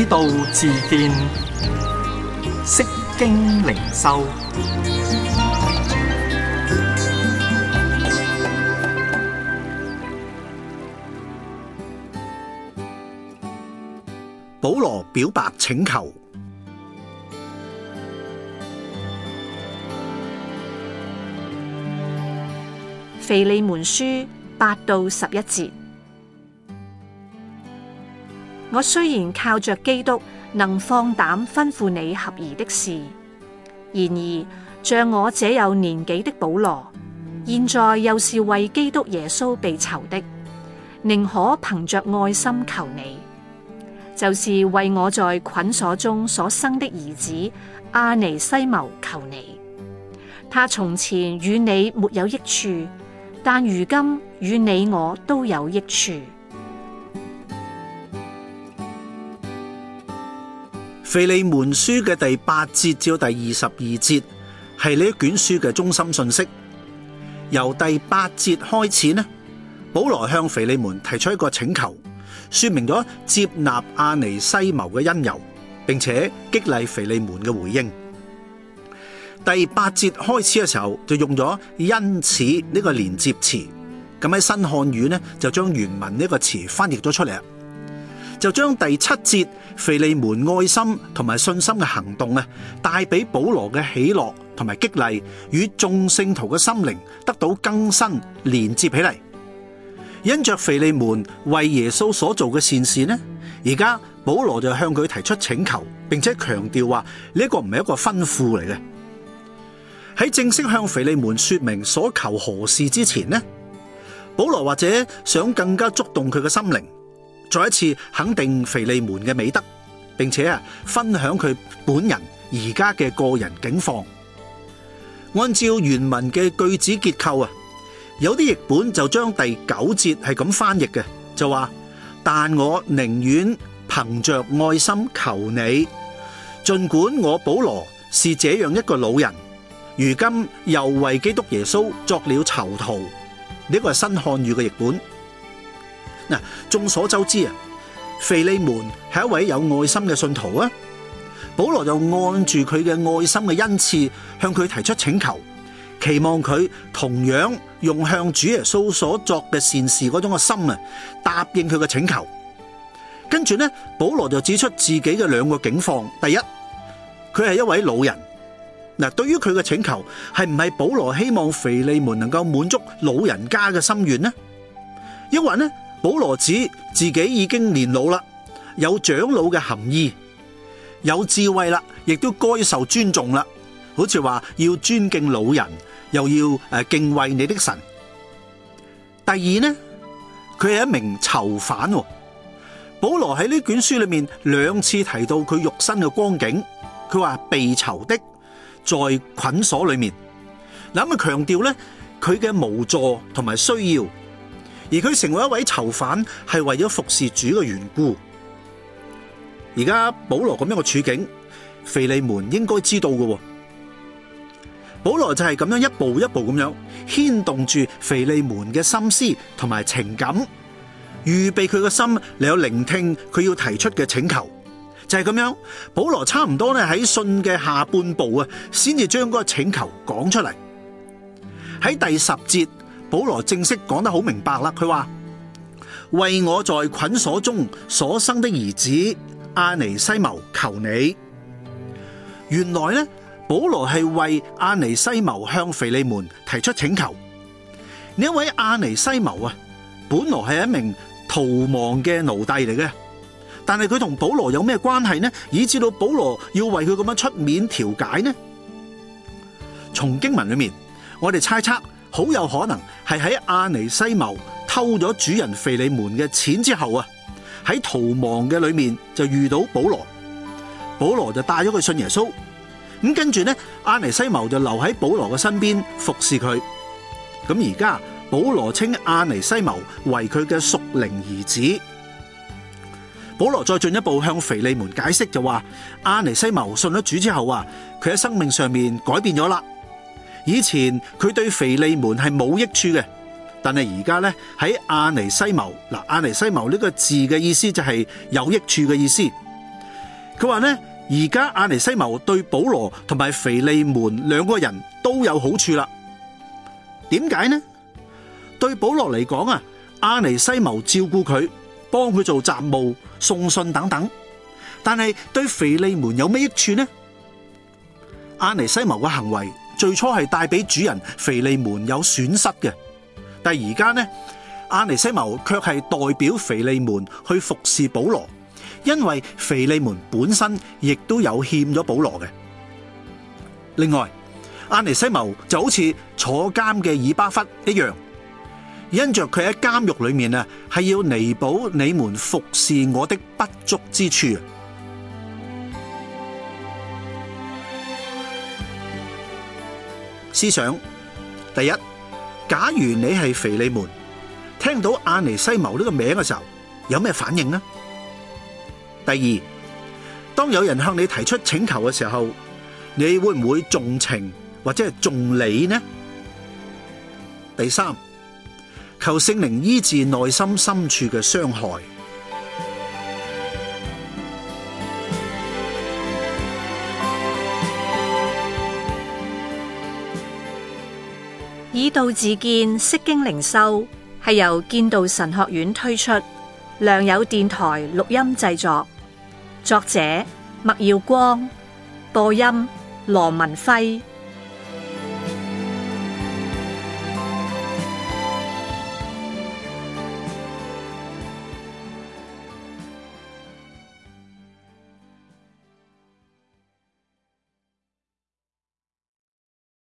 道自見，釋經靈修。 保羅表白請求。 腓利門書8到11節。我雖然靠着基督能放膽吩咐你合宜的事，然而像我這有年紀的保羅，現在又是為基督耶穌被囚的，寧可憑着愛心求你，就是為我在捆鎖中所生的兒子阿尼西謀求你。他從前與你沒有益處，但如今與你我都有益處。 腓利門書嘅第8節至到第22節係呢一卷書嘅中心信息。由第8節開始呢，保羅向腓利門提出一個請求，說明咗接納阿尼西謀嘅因由，並且激勵腓利門嘅回應。第8節開始嘅時候就用咗因此呢個連接詞，咁喺新漢語呢就將原文呢個詞翻譯咗出嚟，就將第7節腓利門愛心同埋信心嘅行動啊，帶俾保羅嘅喜樂同埋激勵，與眾聖徒嘅心靈得到更新連接起嚟。因着腓利門為耶穌所做嘅善事呢，而家保羅就向佢提出請求，並且強調話呢個唔係一個吩咐嚟嘅。喺正式向腓利門說明所求何事之前呢，保羅或者想更加觸動佢嘅心靈，再一次肯定腓利門嘅美德，並且分享佢本人而家嘅個人境況。按照原文嘅句子結構有啲譯本就將第9節係咁翻譯嘅，就話：但我寧願憑着愛心求你，盡管我保羅是這樣一個老人，如今又為基督耶穌作了囚徒。呢個係新漢語嘅譯本。嗱，眾所周知腓利門係一位有愛心嘅信徒啊。保羅就按住佢嘅愛心嘅恩賜，向佢提出請求，期望佢同樣用向主耶穌所作嘅善事嗰種嘅心答應佢嘅請求。跟住呢，保羅就指出自己嘅2個境況。第一，佢係一位老人。嗱，對於佢嘅請求，係唔係保羅希望腓利門能夠滿足老人家嘅心願呢？抑或呢，保羅指自己已經年老啦，有長老嘅含義，有智慧啦，亦都該受尊重啦，好似話要尊敬老人，又要敬畏你的神。第二呢，佢係一名囚犯。保羅喺呢卷書裏面2次提到佢肉身嘅光景，佢話被囚的，在捆鎖裏面。嗱，咁強調咧佢嘅無助同埋需要，而佢成為一位囚犯係為咗服侍主嘅緣故。而家保羅咁樣嘅處境，腓利門應該知道嘅。保羅就係咁樣一步一步咁樣牽動住腓利門嘅心思同埋情感，預備佢嘅心嚟有聆聽佢要提出嘅請求。就係咁樣，保羅差唔多咧喺信嘅下半部先至將嗰個請求講出嚟。喺第10節，保羅正式講得好明白啦。佢話：為我在捆鎖中所生的兒子阿尼西謀求你。原來咧，保羅係為阿尼西謀向腓利門提出請求。呢一位阿尼西謀本來係一名逃亡嘅奴隸嚟嘅。但係佢同保羅有咩關係呢？以至到保羅要為佢咁樣出面調解呢？從經文裏面，我哋猜測好有可能係喺阿尼西謀偷咗主人腓利門嘅錢之後喺逃亡嘅裏面就遇到保羅，保羅就帶咗佢信耶穌。咁跟住呢，阿尼西謀就留喺保羅嘅身邊服侍佢。咁而家保羅稱阿尼西謀為佢嘅屬靈兒子。保羅再進一步向腓利門解釋，就話阿尼西謀信咗主之後佢喺生命上面改變咗啦。以前佢對腓利門係冇益處嘅，但係而家咧喺阿尼西謀，阿尼西謀呢個字嘅意思就係有益處嘅意思。 佢話呢，而家阿尼西謀對保羅同埋腓利門兩個人都有好處啦。點解呢？對保羅嚟講啊，阿尼西謀照顧佢，幫佢做雜務、送信等等。但係對腓利門有咩益處呢？阿尼西謀嘅行為最初係帶俾主人腓利門有損失嘅，但係而家呢，阿尼西謀卻係代表腓利門去服侍保羅，因為腓利門本身亦都有欠咗保羅嘅。另外，阿尼西謀就好似坐監嘅以巴弗一樣，因着佢喺監獄裏面啊，係要彌補你們服侍我的不足之處。思想第一，假如你係腓利門，聽到阿尼西謀呢個名嘅時候，有咩反應呢？第二，當有人向你提出請求嘅時候，你會唔會重情或者係重理呢？第三，求聖靈醫治內心深處嘅傷害。 以道自見，釋經靈修係由建道神學院推出，良友電台錄音製作，作者麥耀光，播音羅文輝。